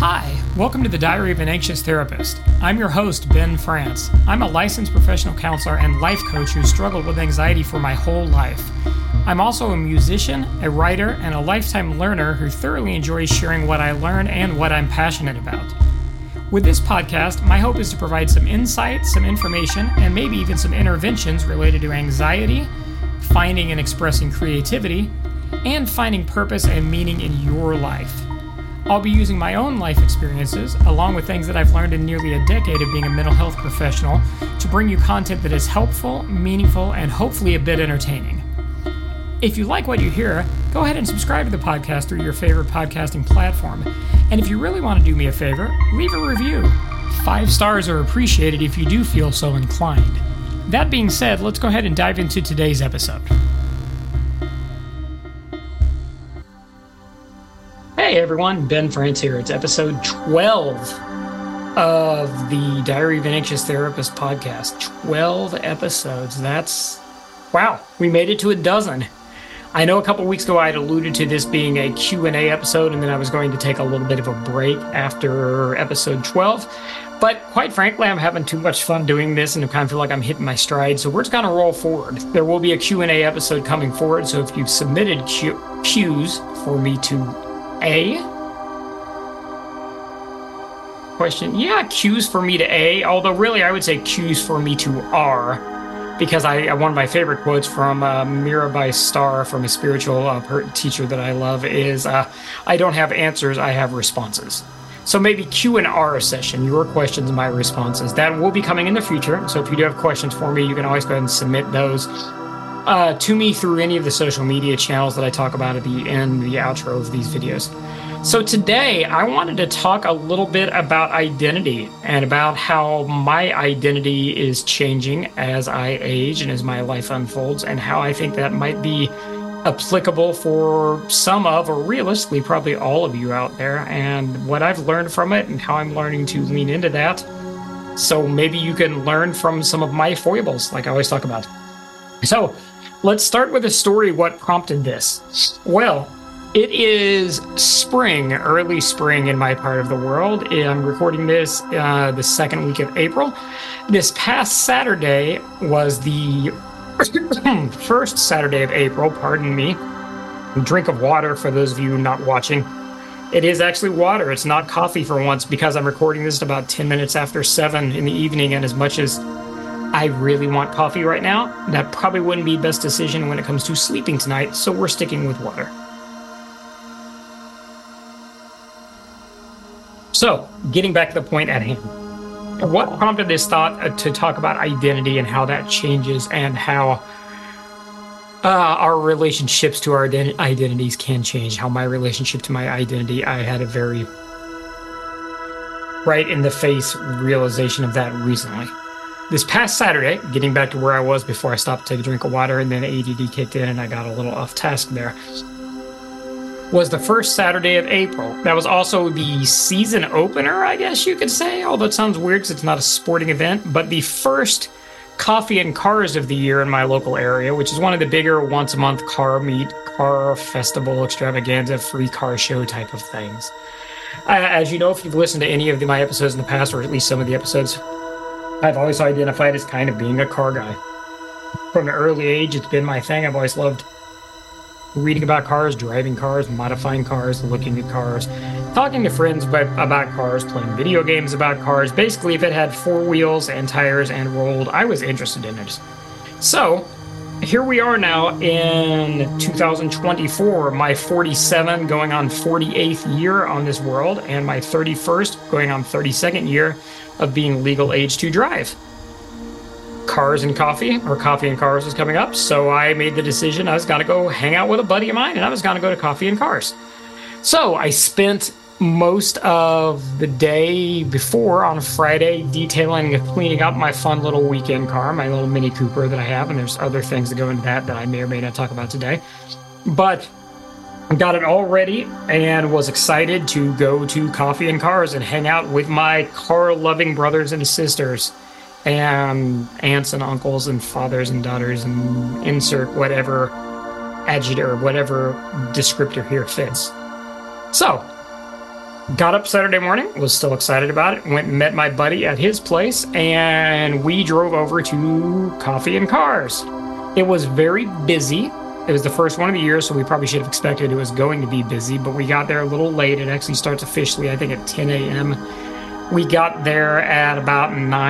Hi, welcome to the Diary of an Anxious Therapist. I'm your host, Ben France. I'm a licensed professional counselor and life coach who struggled with anxiety for my whole life. I'm also a musician, a writer, and a lifetime learner who thoroughly enjoys sharing what I learn and what I'm passionate about. With this podcast, my hope is to provide some insight, some information, and maybe even some interventions related to anxiety, finding and expressing creativity, and finding purpose and meaning in your life. I'll be using my own life experiences, along with things that I've learned in nearly a decade of being a mental health professional, to bring you content that is helpful, meaningful, and hopefully a bit entertaining. If you like what you hear, go ahead and subscribe to the podcast through your favorite podcasting platform. And if you really want to do me a favor, leave a review. 5 stars are appreciated if you do feel so inclined. That being said, let's go ahead and dive into today's episode. Hey everyone, Ben France here. It's episode 12 of the Diary of an Anxious Therapist podcast. 12 episodes. Wow, we made it to a dozen. I know a couple weeks ago I had alluded to this being a Q&A episode, and then I was going to take a little bit of a break after episode 12. But quite frankly, I'm having too much fun doing this, and I kind of feel like I'm hitting my stride, so we're just going to roll forward. There will be a Q&A episode coming forward, so if you've submitted cues for me to cues for me to A, although really I would say cues for me to R, because one of my favorite quotes from Mirabai Starr, from a spiritual teacher that I love, is, I don't have answers, I have responses. So maybe Q and R session, your questions, my responses. That will be coming in the future, so if you do have questions for me, you can always go ahead and submit those to me through any of the social media channels that I talk about at the end, the outro of these videos. So today, I wanted to talk a little bit about identity and about how my identity is changing as I age and as my life unfolds, and how I think that might be applicable for some of, or realistically, probably all of you out there, and what I've learned from it and how I'm learning to lean into that. So maybe you can learn from some of my foibles, like I always talk about. So let's start with a story. What prompted this? Well, it is spring, early spring in my part of the world. I'm recording this the second week of April. This past Saturday was the first Saturday of April, pardon me. Drink of water for those of you not watching. It is actually water. It's not coffee for once, because I'm recording this at about 10 minutes after 7 in the evening, and as much as I really want coffee right now, that probably wouldn't be the best decision when it comes to sleeping tonight, so we're sticking with water. So, getting back to the point at hand. What prompted this thought to talk about identity and how that changes, and how our relationships to our identities can change? How my relationship to my identity, I had a very right-in-the-face realization of that recently. This past Saturday, getting back to where I was before I stopped to take a drink of water and then ADD kicked in and I got a little off task there, was the first Saturday of April. That was also the season opener, I guess you could say, although it sounds weird because it's not a sporting event, but the first Coffee and Cars of the year in my local area, which is one of the bigger once-a-month car festival extravaganza, free car show type of things. As you know, if you've listened to any of my episodes in the past, or at least some of the episodes, I've always identified as kind of being a car guy. From an early age, it's been my thing. I've always loved reading about cars, driving cars, modifying cars, looking at cars, talking to friends about cars, playing video games about cars. Basically, if it had 4 wheels and tires and rolled, I was interested in it. So, here we are now in 2024, my 47 going on 48th year on this world, and my 31st going on 32nd year of being legal age to drive. Cars and Coffee, or Coffee and Cars, was coming up, so I made the decision I was going to go hang out with a buddy of mine, and I was going to go to Coffee and Cars. So I spent most of the day before, on Friday, detailing and cleaning up my fun little weekend car, my little Mini Cooper that I have, and there's other things that go into that I may or may not talk about today. But got it all ready and was excited to go to Coffee and Cars and hang out with my car-loving brothers and sisters, and aunts and uncles and fathers and daughters, and insert whatever adjective or whatever descriptor here fits. So, Got up Saturday morning, was still excited about it, went and met my buddy at his place, and we drove over to Coffee and Cars. It was very busy. It was the first one of the year, so we probably should have expected it was going to be busy, but we got there a little late. It actually starts officially, I think, at 10 a.m. We got there at about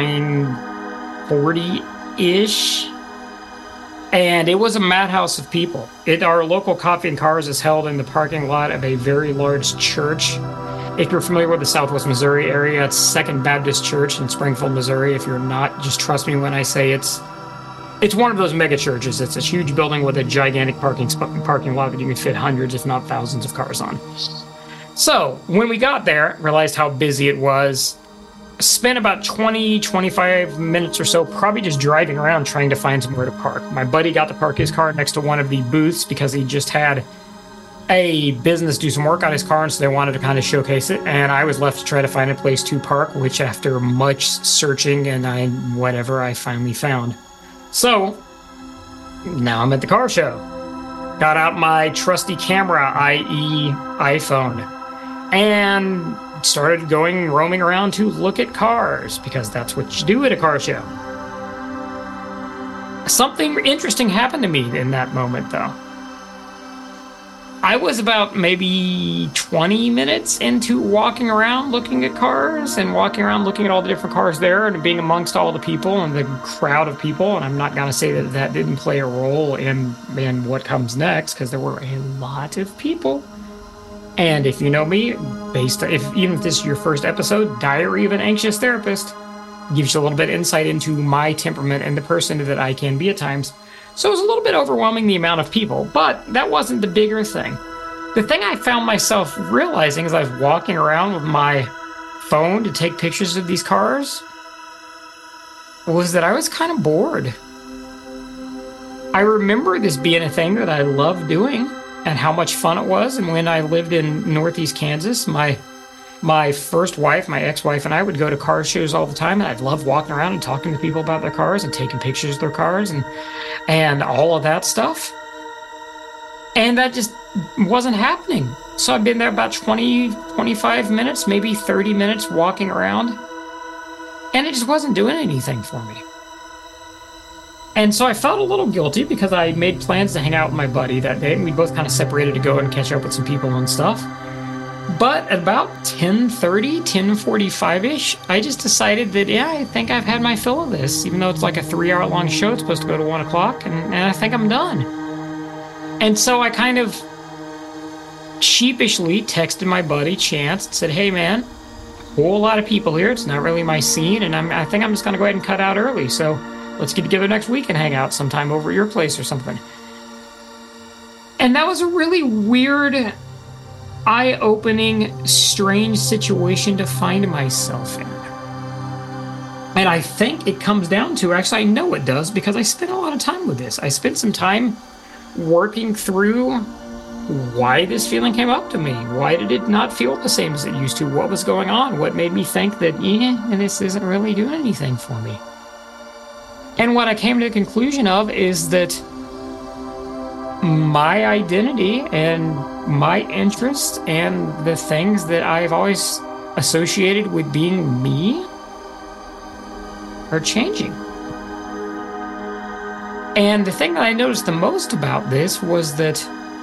9:40-ish, and it was a madhouse of people. Our local Coffee and Cars is held in the parking lot of a very large church. If you're familiar with the Southwest Missouri area, it's Second Baptist Church in Springfield, Missouri. If you're not, just trust me when I say it's one of those mega churches. It's a huge building with a gigantic parking lot that you can fit hundreds, if not thousands, of cars on. So when we got there, realized how busy it was, spent about 25 minutes or so probably just driving around trying to find somewhere to park. My buddy got to park his car next to one of the booths because he just had a business do some work on his car, and so they wanted to kind of showcase it, and I was left to try to find a place to park, which after much searching and I finally found. So now I'm at the car show. Got out my trusty camera, i.e. iPhone, and started roaming around to look at cars, because that's what you do at a car show. Something interesting happened to me in that moment, though. I was about maybe 20 minutes into walking around looking at cars and walking around looking at all the different cars there and being amongst all the people and the crowd of people. And I'm not going to say that didn't play a role in what comes next, because there were a lot of people. And if you know me, even if this is your first episode, Diary of an Anxious Therapist gives you a little bit of insight into my temperament and the person that I can be at times. So it was a little bit overwhelming, the amount of people, but that wasn't the bigger thing. The thing I found myself realizing as I was walking around with my phone to take pictures of these cars was that I was kind of bored. I remember this being a thing that I loved doing and how much fun it was. And when I lived in Northeast Kansas, my first wife, my ex-wife, and I would go to car shows all the time, and I'd love walking around and talking to people about their cars and taking pictures of their cars and all of that stuff. And that just wasn't happening. So I've been there about 25 minutes, maybe 30 minutes walking around, and it just wasn't doing anything for me. And so I felt a little guilty because I made plans to hang out with my buddy that day, and we both kind of separated to go and catch up with some people and stuff. But at about 10:30, 10:45-ish, I just decided that, I think I've had my fill of this. Even though it's like a 3-hour-long show, it's supposed to go to 1 o'clock, and I think I'm done. And so I kind of sheepishly texted my buddy, Chance, and said, hey, man, whole lot of people here. It's not really my scene, and I think I'm just going to go ahead and cut out early. So let's get together next week and hang out sometime over at your place or something. And that was a really weird, eye-opening, strange situation to find myself in. And I think it comes down to, actually I know it does, because I spent a lot of time with this. I spent some time working through why this feeling came up to me. Why did it not feel the same as it used to? What was going on? What made me think that, this isn't really doing anything for me? And what I came to the conclusion of is that my identity and my interests and the things that I've always associated with being me are changing. And the thing that I noticed the most about this was that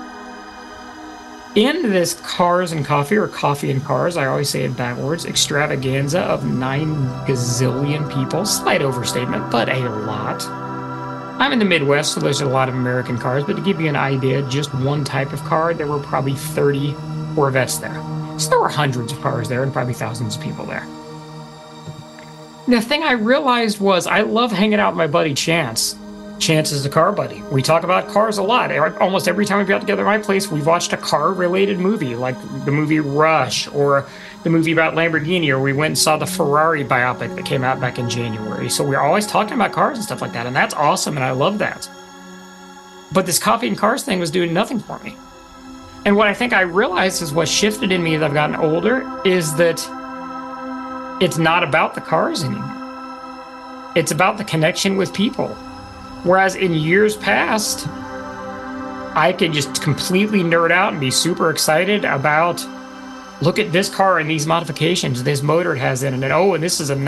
in this Cars and Coffee, or Coffee and Cars, I always say it backwards, extravaganza of 9 gazillion people, slight overstatement, but a lot. I'm in the Midwest, so there's a lot of American cars, but to give you an idea, just one type of car, there were probably 30 Corvettes there. So there were hundreds of cars there and probably thousands of people there. The thing I realized was I love hanging out with my buddy Chance. Chance is a car buddy. We talk about cars a lot. Almost every time we've got together at my place, we've watched a car-related movie, like the movie Rush, or the movie about Lamborghini, or we went and saw the Ferrari biopic that came out back in January. So we're always talking about cars and stuff like that, and that's awesome, and I love that. But this Coffee and Cars thing was doing nothing for me. And what I think I realized is what shifted in me as I've gotten older is that it's not about the cars anymore. It's about the connection with people. Whereas in years past, I could just completely nerd out and be super excited about look at this car and these modifications, this motor it has in it, and this is a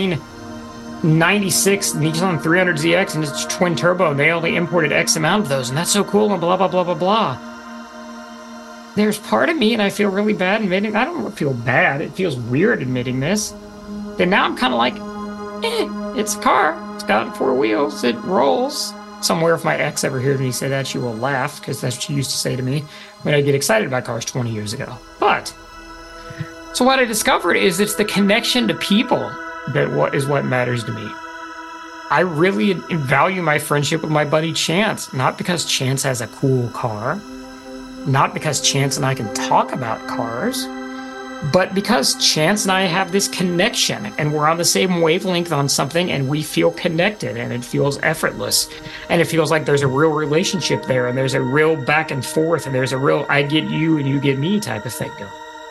1996 Nissan 300ZX, and it's twin turbo, and they only imported X amount of those, and that's so cool, and blah, blah, blah, blah, blah. There's part of me, and I feel really bad admitting, I don't feel bad, it feels weird admitting this, that now I'm kind of like, it's a car, it's got 4 wheels, it rolls. Somewhere if my ex ever hears me say that, she will laugh, because that's what she used to say to me when I get excited about cars 20 years ago. But, so what I discovered is it's the connection to people that is what matters to me. I really value my friendship with my buddy Chance, not because Chance has a cool car, not because Chance and I can talk about cars, but because Chance and I have this connection, and we're on the same wavelength on something, and we feel connected, and it feels effortless, and it feels like there's a real relationship there, and there's a real back and forth, and there's a real I get you and you get me type of thing going.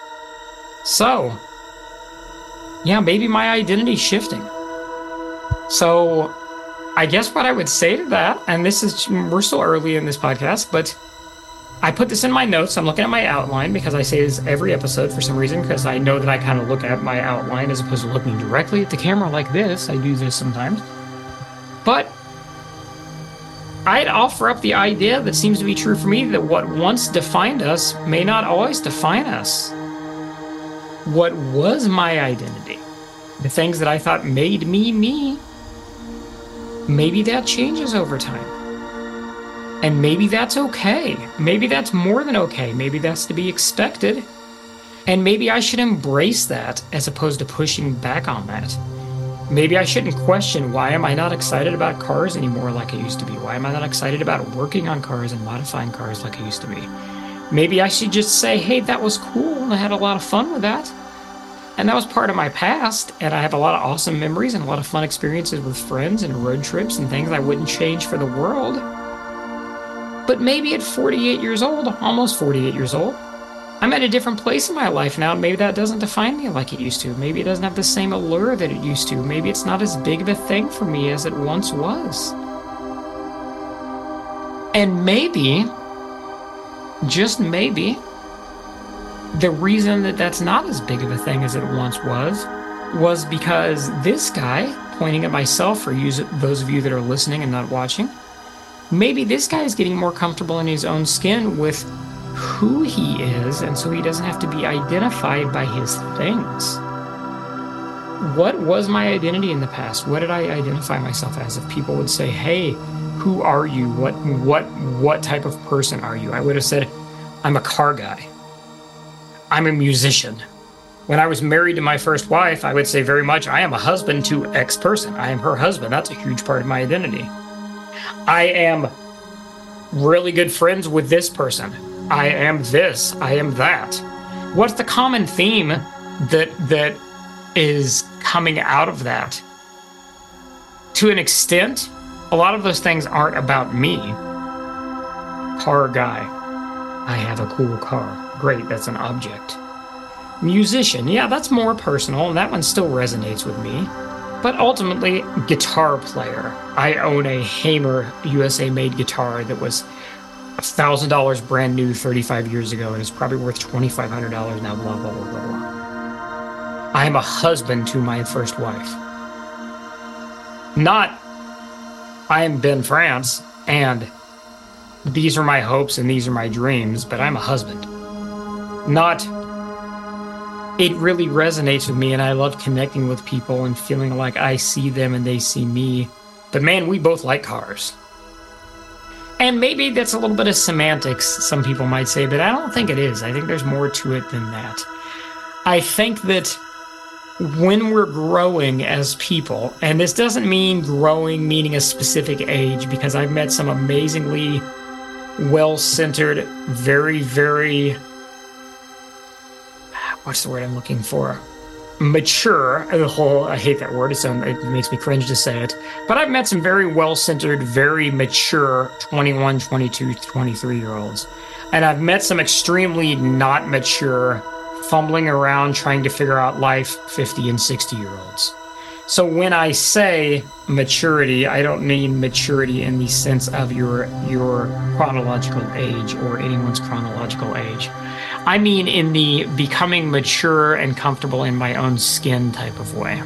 So, yeah, maybe my identity's shifting. So, I guess what I would say to that, and we're still early in this podcast, but I put this in my notes. I'm looking at my outline because I say this every episode for some reason, because I know that I kind of look at my outline as opposed to looking directly at the camera like this. I do this sometimes. But I'd offer up the idea that seems to be true for me, that what once defined us may not always define us. What was my identity, the things that I thought made me me, maybe that changes over time. And maybe that's okay. Maybe that's more than okay. Maybe that's to be expected. And maybe I should embrace that as opposed to pushing back on that. Maybe I shouldn't question, why am I not excited about cars anymore like I used to be? Why am I not excited about working on cars and modifying cars like I used to be? Maybe I should just say, hey, that was cool and I had a lot of fun with that. And that was part of my past, and I have a lot of awesome memories and a lot of fun experiences with friends and road trips and things I wouldn't change for the world. But maybe at 48 years old, almost 48 years old, I'm at a different place in my life now, and maybe that doesn't define me like it used to. Maybe it doesn't have the same allure that it used to. Maybe it's not as big of a thing for me as it once was. And maybe, just maybe, the reason that that's not as big of a thing as it once was because this guy, pointing at myself for those of you that are listening and not watching, maybe this guy is getting more comfortable in his own skin with who he is, and so he doesn't have to be identified by his things. What was my identity in the past? What did I identify myself as? If people would say, hey, who are you? What type of person are you? I would have said, I'm a car guy. I'm a musician. When I was married to my first wife, I would say very much, I am a husband to X person. I am her husband. That's a huge part of my identity. I am really good friends with this person. I am this. I am that. What's the common theme that is coming out of that? To an extent, a lot of those things aren't about me. Car guy. I have a cool car. Great, that's an object. Musician, yeah, that's more personal, and that one still resonates with me. But ultimately, guitar player. I own a Hamer USA-made guitar that was $1,000 brand new 35 years ago, and it's probably worth $2,500 now, blah, blah, blah, blah, blah. I am a husband to my first wife. Not, I am Ben France, and these are my hopes and these are my dreams, but I'm a husband. Not, it really resonates with me, and I love connecting with people and feeling like I see them and they see me. But man, we both like cars. And maybe that's a little bit of semantics, some people might say, but I don't think it is. I think there's more to it than that. I think that when we're growing as people, and this doesn't mean growing meaning a specific age, because I've met some amazingly well-centered, very, very, what's the word I'm looking for? Mature. I hate that word. It makes me cringe to say it. But I've met some very well-centered, very mature 21, 22, 23-year-olds. And I've met some extremely not mature, fumbling around trying to figure out life 50 and 60-year-olds. So when I say maturity, I don't mean maturity in the sense of your chronological age or anyone's chronological age. I mean in the becoming mature and comfortable in my own skin type of way.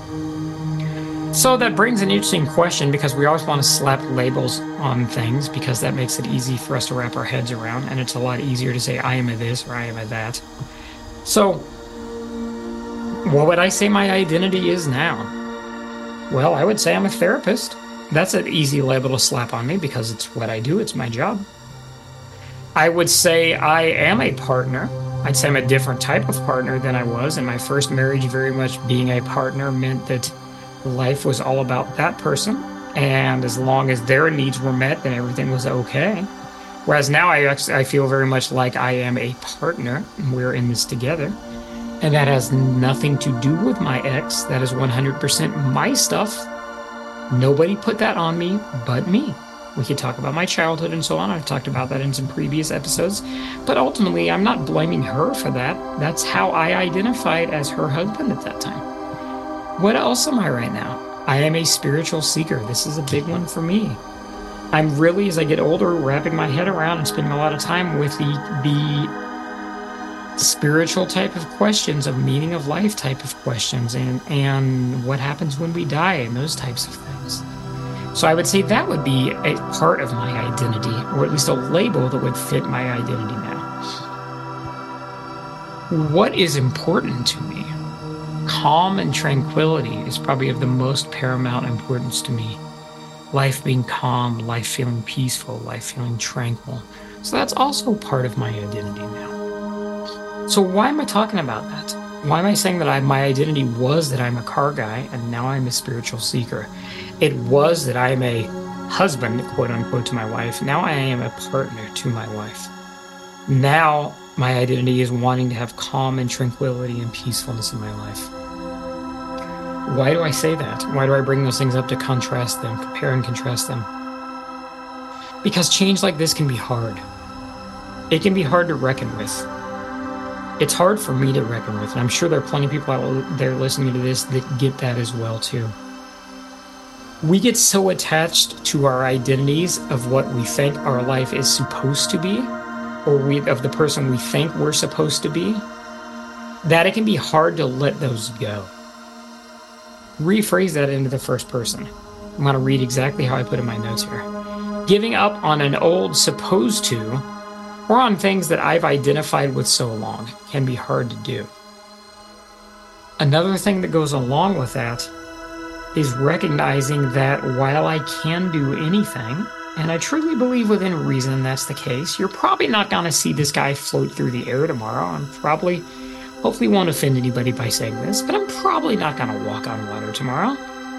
So that brings an interesting question, because we always want to slap labels on things because that makes it easy for us to wrap our heads around, and it's a lot easier to say I am a this or I am a that. So what would I say my identity is now? Well, I would say I'm a therapist. That's an easy label to slap on me because it's what I do. It's my job. I would say I am a partner. I'd say I'm a different type of partner than I was in my first marriage. Very much being a partner meant that life was all about that person. And as long as their needs were met, then everything was okay. Whereas now I feel very much like I am a partner. And we're in this together. And that has nothing to do with my ex. That is 100% my stuff. Nobody put that on me but me. We could talk about my childhood and so on. I've talked about that in some previous episodes. But ultimately, I'm not blaming her for that. That's how I identified as her husband at that time. What else am I right now? I am a spiritual seeker. This is a big one for me. I'm really, as I get older, wrapping my head around and spending a lot of time with the spiritual type of questions, of meaning of life type of questions, and what happens when we die and those types of things. So I would say that would be a part of my identity, or at least a label that would fit my identity now. What is important to me? Calm and tranquility is probably of the most paramount importance to me. Life being calm, life feeling peaceful, life feeling tranquil. So that's also part of my identity now. So why am I talking about that? Why am I saying that my identity was that I'm a car guy and now I'm a spiritual seeker? It was that I'm a husband, quote unquote, to my wife. Now I am a partner to my wife. Now my identity is wanting to have calm and tranquility and peacefulness in my life. Why do I say that? Why do I bring those things up to contrast them, compare and contrast them? Because change like this can be hard. It can be hard to reckon with. It's hard for me to reckon with, and I'm sure there are plenty of people out there listening to this that get that as well too. We get so attached to our identities of what we think our life is supposed to be, or of the person we think we're supposed to be, that it can be hard to let those go. Rephrase that into the first person. I'm going to read exactly how I put in my notes here. Giving up on an old supposed to, or on things that I've identified with so long, can be hard to do. Another thing that goes along with that is recognizing that while I can do anything, and I truly believe within reason that's the case, you're probably not going to see this guy float through the air tomorrow. Hopefully won't offend anybody by saying this, but I'm probably not going to walk on water tomorrow.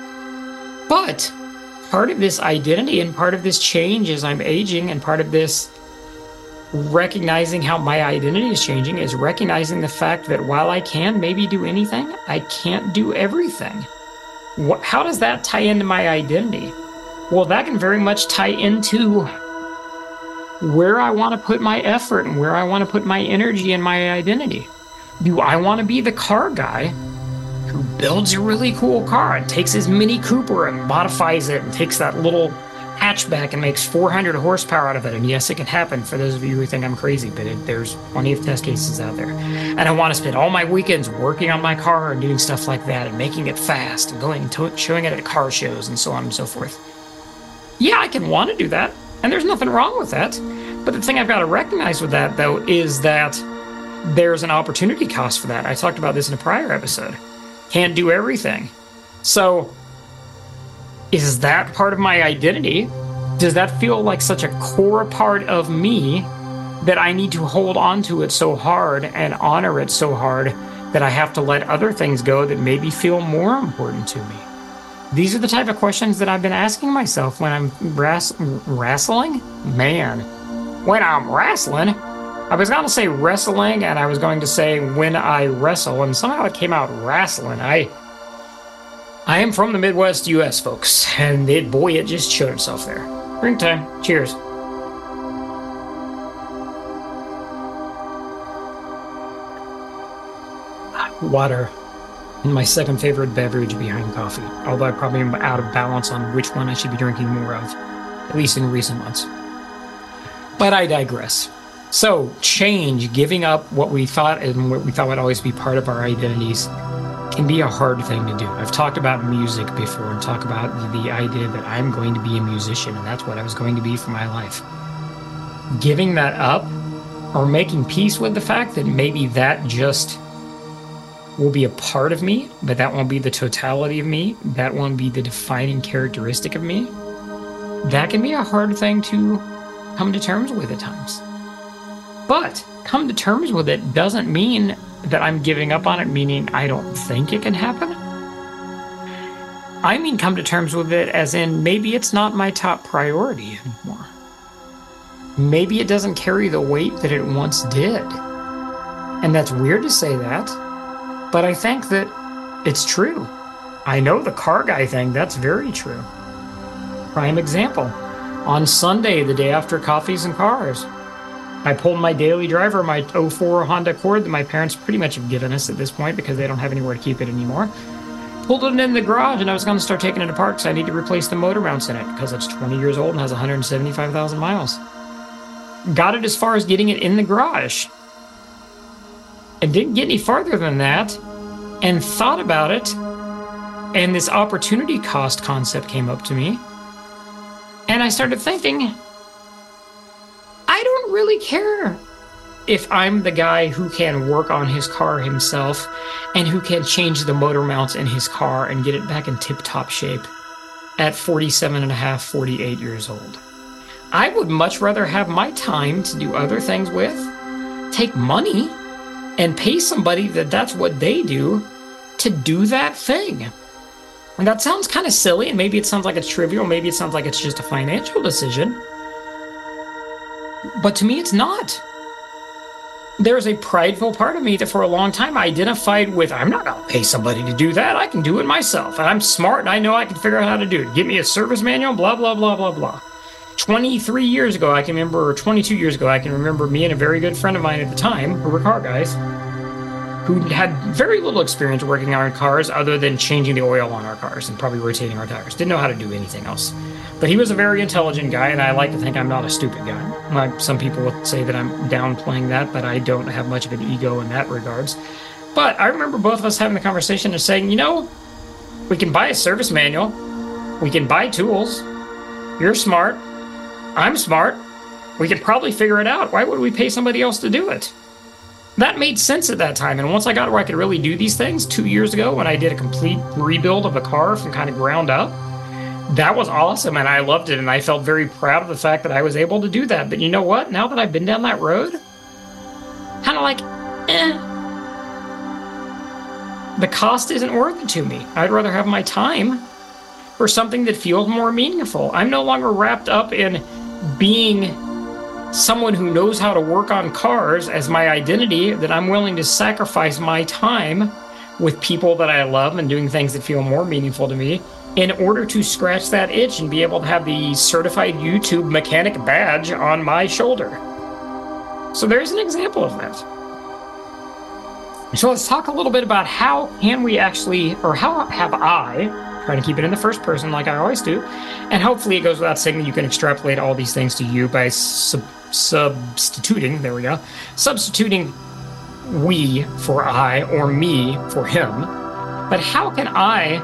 But part of this identity and part of this change as I'm aging, and part of this recognizing how my identity is changing, is recognizing the fact that while I can maybe do anything, I can't do everything. How does that tie into my identity? Well, that can very much tie into where I want to put my effort and where I want to put my energy and my identity. Do I want to be the car guy who builds a really cool car and takes his Mini Cooper and modifies it and takes that little hatchback and makes 400 horsepower out of it? And yes, it can happen for those of you who think I'm crazy, but there's plenty of test cases out there. And I want to spend all my weekends working on my car and doing stuff like that and making it fast and going and showing it at car shows and so on and so forth. Yeah, I can want to do that, and there's nothing wrong with that. But the thing I've got to recognize with that, though, is that there's an opportunity cost for that. I talked about this in a prior episode. Can't do everything. So, is that part of my identity? Does that feel like such a core part of me that I need to hold on to it so hard and honor it so hard that I have to let other things go that maybe feel more important to me? These are the type of questions that I've been asking myself when I'm wrestling. Man, when I'm wrestling, I was going to say wrestling, and I was going to say when I wrestle, and somehow it came out wrestling. I am from the Midwest U.S., folks, and it just showed itself there. Drink time. Cheers. Water. My second favorite beverage behind coffee, although I probably am out of balance on which one I should be drinking more of, at least in recent months. But I digress. So, change, giving up what we thought and what we thought would always be part of our identities, can be a hard thing to do. I've talked about music before and talked about the idea that I'm going to be a musician and that's what I was going to be for my life. Giving that up or making peace with the fact that maybe that just will be a part of me, but that won't be the totality of me, that won't be the defining characteristic of me, that can be a hard thing to come to terms with at times. But come to terms with it doesn't mean that I'm giving up on it, meaning I don't think it can happen. I mean come to terms with it as in maybe it's not my top priority anymore. Maybe it doesn't carry the weight that it once did. And that's weird to say that, but I think that it's true. I know the car guy thing, that's very true. Prime example. On Sunday, the day after Coffees and Cars, I pulled my daily driver, my 04 Honda Accord that my parents pretty much have given us at this point because they don't have anywhere to keep it anymore. Pulled it in the garage and I was going to start taking it apart because I need to replace the motor mounts in it because it's 20 years old and has 175,000 miles. Got it as far as getting it in the garage. And didn't get any farther than that and thought about it. And this opportunity cost concept came up to me. And I started thinking, I don't really care if I'm the guy who can work on his car himself and who can change the motor mounts in his car and get it back in tip-top shape at 47 and a half, 48 years old. I would much rather have my time to do other things with, take money, and pay somebody that's what they do to do that thing. And that sounds kind of silly, and maybe it sounds like it's trivial, maybe it sounds like it's just a financial decision. But to me, it's not. There's a prideful part of me that for a long time I identified with, I'm not going to pay somebody to do that. I can do it myself. And I'm smart and I know I can figure out how to do it. Give me a service manual, blah, blah, blah, blah, blah. 23 years ago, I can remember, or 22 years ago, I can remember me and a very good friend of mine at the time, who were car guys, who had very little experience working on cars other than changing the oil on our cars and probably rotating our tires. Didn't know how to do anything else. But he was a very intelligent guy, and I like to think I'm not a stupid guy. Some people would say that I'm downplaying that, but I don't have much of an ego in that regards. But I remember both of us having the conversation and saying, you know, we can buy a service manual. We can buy tools. You're smart. I'm smart. We could probably figure it out. Why would we pay somebody else to do it? That made sense at that time. And once I got where I could really do these things 2 years ago when I did a complete rebuild of a car from kind of ground up, that was awesome. And I loved it. And I felt very proud of the fact that I was able to do that. But you know what? Now that I've been down that road, kind of like, the cost isn't worth it to me. I'd rather have my time for something that feels more meaningful. I'm no longer wrapped up in being someone who knows how to work on cars as my identity, that I'm willing to sacrifice my time with people that I love and doing things that feel more meaningful to me in order to scratch that itch and be able to have the certified YouTube mechanic badge on my shoulder. So there's an example of that. So let's talk a little bit about how can we actually, or how have I, trying to keep it in the first person like I always do, and hopefully it goes without saying that you can extrapolate all these things to you by substituting, there we go, substituting we for I or me for him. But how can I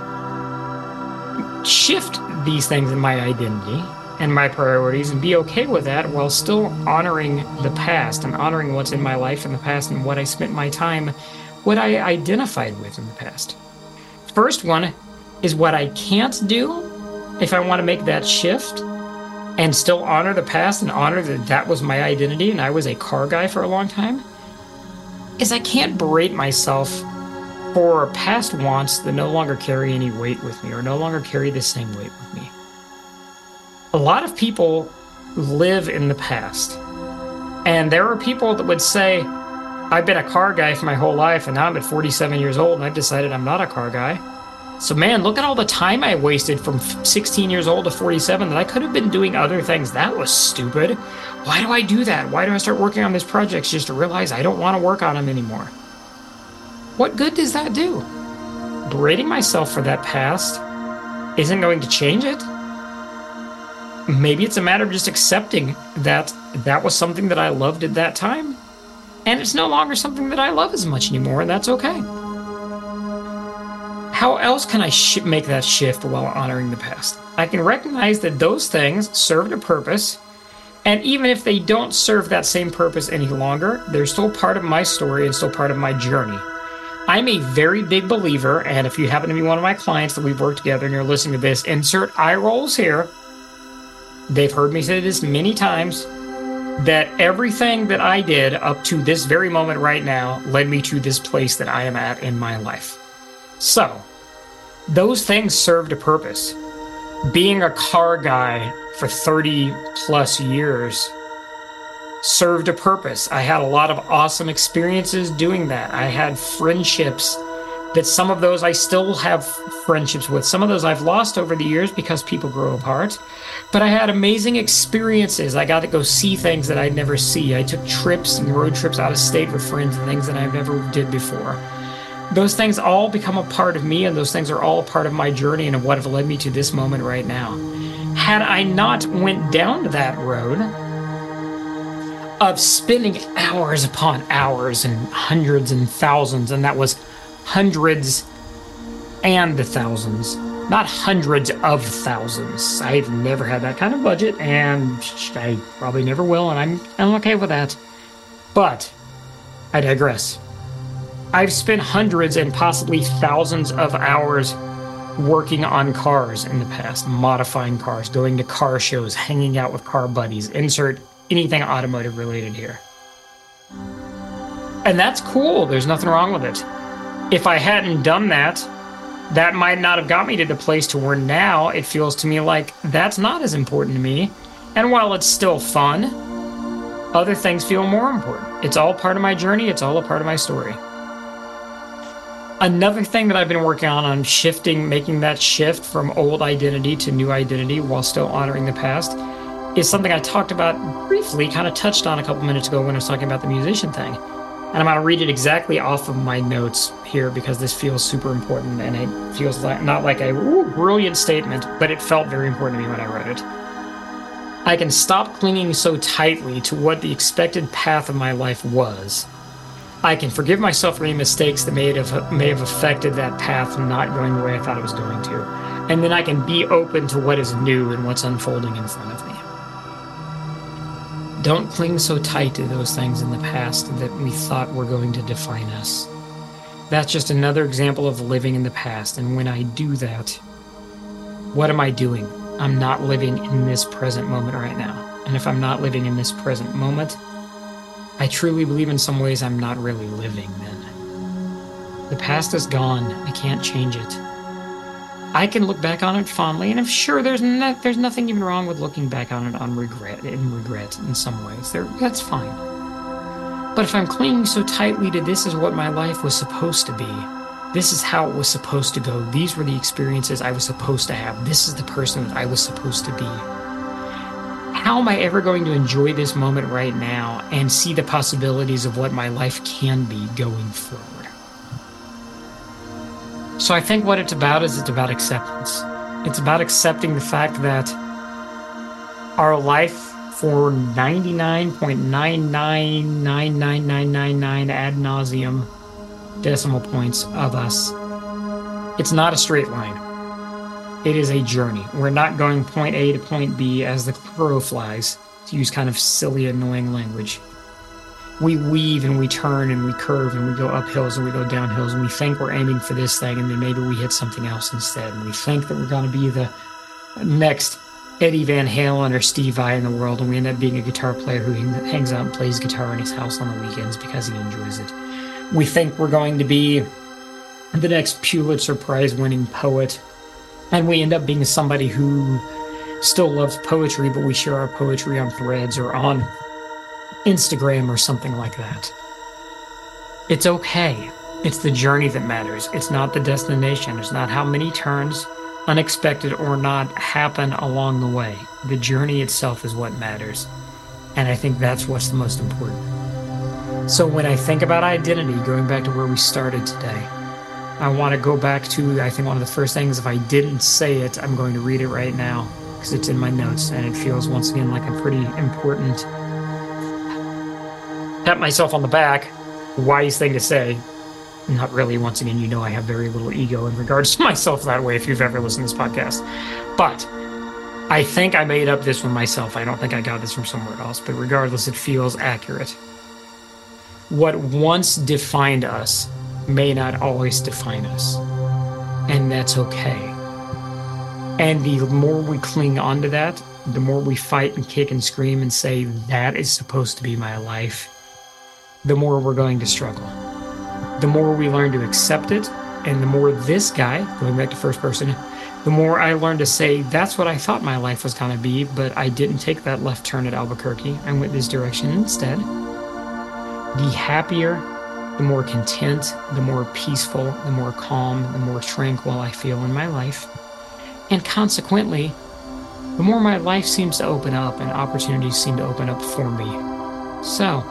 shift these things in my identity and my priorities and be okay with that while still honoring the past and honoring what's in my life in the past and what I spent my time, what I identified with in the past? First one is what I can't do if I want to make that shift and still honor the past and honor that that was my identity and I was a car guy for a long time, is I can't berate myself for past wants that no longer carry any weight with me or no longer carry the same weight with me. A lot of people live in the past, and there are people that would say, I've been a car guy for my whole life and now I'm at 47 years old and I've decided I'm not a car guy. So man, look at all the time I wasted from 16 years old to 47 that I could have been doing other things. That was stupid. Why do I do that? Why do I start working on these projects just to realize I don't want to work on them anymore? What good does that do? berating myself for that past isn't going to change it. Maybe it's a matter of just accepting that that was something that I loved at that time, and it's no longer something that I love as much anymore, and that's okay. How else can I make that shift while honoring the past? I can recognize that those things served a purpose, and even if they don't serve that same purpose any longer, they're still part of my story and still part of my journey. I'm a very big believer, and if you happen to be one of my clients that we've worked together and you're listening to this, insert eye rolls here. They've heard me say this many times, that everything that I did up to this very moment right now led me to this place that I am at in my life. So, those things served a purpose. Being a car guy for 30 plus years served a purpose. I had a lot of awesome experiences doing that. I had friendships that some of those I still have friendships with. Some of those I've lost over the years because people grow apart. But I had amazing experiences. I got to go see things that I'd never see. I took trips and road trips out of state with friends and things that I've never did before. Those things all become a part of me, and those things are all a part of my journey and of what have led me to this moment right now. Had I not went down that road of spending hours upon hours and hundreds and thousands, and that was hundreds and thousands, not hundreds of thousands. I've never had that kind of budget, and I probably never will, and I'm okay with that. But I digress. I've spent hundreds and possibly thousands of hours working on cars in the past, modifying cars, going to car shows, hanging out with car buddies, insert anything automotive related here. And that's cool. There's nothing wrong with it. If I hadn't done that, that might not have got me to the place to where now it feels to me like that's not as important to me. And while it's still fun, other things feel more important. It's all part of my journey. It's all a part of my story. Another thing that I've been working on shifting, making that shift from old identity to new identity while still honoring the past, is something I talked about briefly, kind of touched on a couple minutes ago when I was talking about the musician thing. And I'm going to read it exactly off of my notes here because this feels super important, and it feels like not like a brilliant statement, but it felt very important to me when I wrote it. I can stop clinging so tightly to what the expected path of my life was. I can forgive myself for any mistakes that may have affected that path not going the way I thought it was going to. And then I can be open to what is new and what's unfolding in front of me. Don't cling so tight to those things in the past that we thought were going to define us. That's just another example of living in the past. And when I do that, what am I doing? I'm not living in this present moment right now. And if I'm not living in this present moment, I truly believe in some ways I'm not really living then. The past is gone. I can't change it. I can look back on it fondly, and I'm sure there's nothing even wrong with looking back on it in regret in some ways. That's fine. But if I'm clinging so tightly to this is what my life was supposed to be, this is how it was supposed to go, these were the experiences I was supposed to have, this is the person that I was supposed to be, how am I ever going to enjoy this moment right now and see the possibilities of what my life can be going forward? So I think what it's about is it's about acceptance. It's about accepting the fact that our life for 99.999999 ad nauseum decimal points of us, it's not a straight line. It is a journey. We're not going point A to point B as the crow flies, to use kind of silly, annoying language. We weave and we turn and we curve and we go up hills and we go down hills, and we think we're aiming for this thing, and then maybe we hit something else instead. And we think that we're going to be the next Eddie Van Halen or Steve Vai in the world, and we end up being a guitar player who hangs out and plays guitar in his house on the weekends because he enjoys it. We think we're going to be the next Pulitzer Prize winning poet, and we end up being somebody who still loves poetry, but we share our poetry on Threads or on Instagram or something like that. It's okay. It's the journey that matters. It's not the destination. It's not how many turns, unexpected or not, happen along the way. The journey itself is what matters. And I think that's what's the most important. So when I think about identity, going back to where we started today, I want to go back to, I think, one of the first things. If I didn't say it, I'm going to read it right now because it's in my notes, and it feels, once again, like a pretty important pat myself on the back, wise thing to say. Not really. Once again, you know I have very little ego in regards to myself that way if you've ever listened to this podcast. But I think I made up this one myself. I don't think I got this from somewhere else. But regardless, it feels accurate. What once defined us may not always define us. And that's okay. And the more we cling on to that, the more we fight and kick and scream and say, that is supposed to be my life, the more we're going to struggle. The more we learn to accept it, and the more this guy, going back to first person, the more I learned to say, that's what I thought my life was going to be, but I didn't take that left turn at Albuquerque. I went this direction instead. The happier, the more content, the more peaceful, the more calm, the more tranquil I feel in my life. And consequently, the more my life seems to open up and opportunities seem to open up for me. So,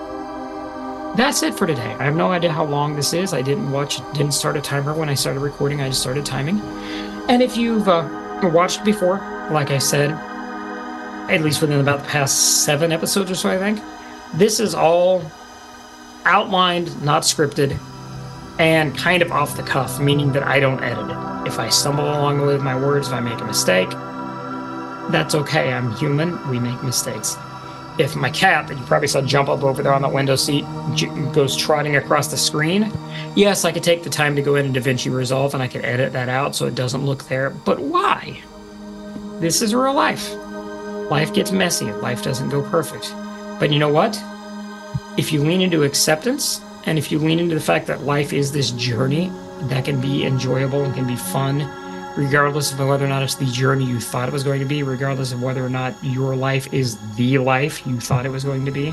that's it for today. I have no idea how long this is. I didn't start a timer when I started recording. I just started timing. And if you've watched before, like I said, at least within about the past 7 episodes or so, I think, this is all outlined, not scripted, and kind of off the cuff, meaning that I don't edit it. If I stumble along the way with my words, if I make a mistake, that's okay. I'm human. We make mistakes. If my cat, that you probably saw jump up over there on the window seat, goes trotting across the screen, yes, I could take the time to go in and DaVinci Resolve and I could edit that out so it doesn't look there. But why? This is real life. Life gets messy. Life doesn't go perfect. But you know what? If you lean into acceptance, and if you lean into the fact that life is this journey that can be enjoyable and can be fun, regardless of whether or not it's the journey you thought it was going to be, regardless of whether or not your life is the life you thought it was going to be,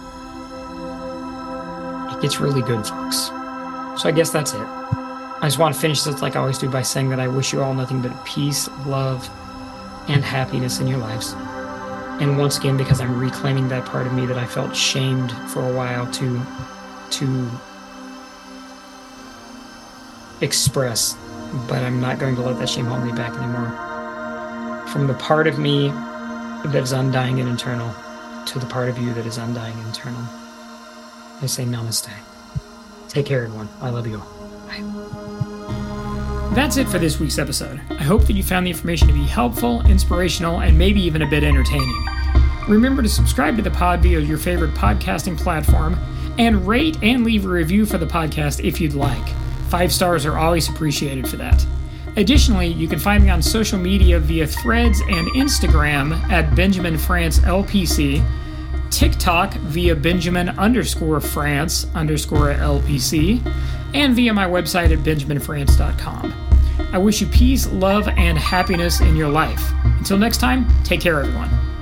it gets really good, folks. So I guess that's it. I just want to finish this like I always do by saying that I wish you all nothing but peace, love, and happiness in your lives. And once again, because I'm reclaiming that part of me that I felt shamed for a while to express, but I'm not going to let that shame hold me back anymore. From the part of me that is undying and eternal to the part of you that is undying and eternal, I say namaste. Take care, everyone. I love you all. Bye. That's it for this week's episode. I hope that you found the information to be helpful, inspirational, and maybe even a bit entertaining. Remember to subscribe to the pod via your favorite podcasting platform, and rate and leave a review for the podcast if you'd like. 5 stars are always appreciated for that. Additionally, you can find me on social media via Threads and Instagram at Benjamin France LPC, TikTok via Benjamin_France_LPC, and via my website at benjaminfrance.com. I wish you peace, love, and happiness in your life. Until next time, take care, everyone.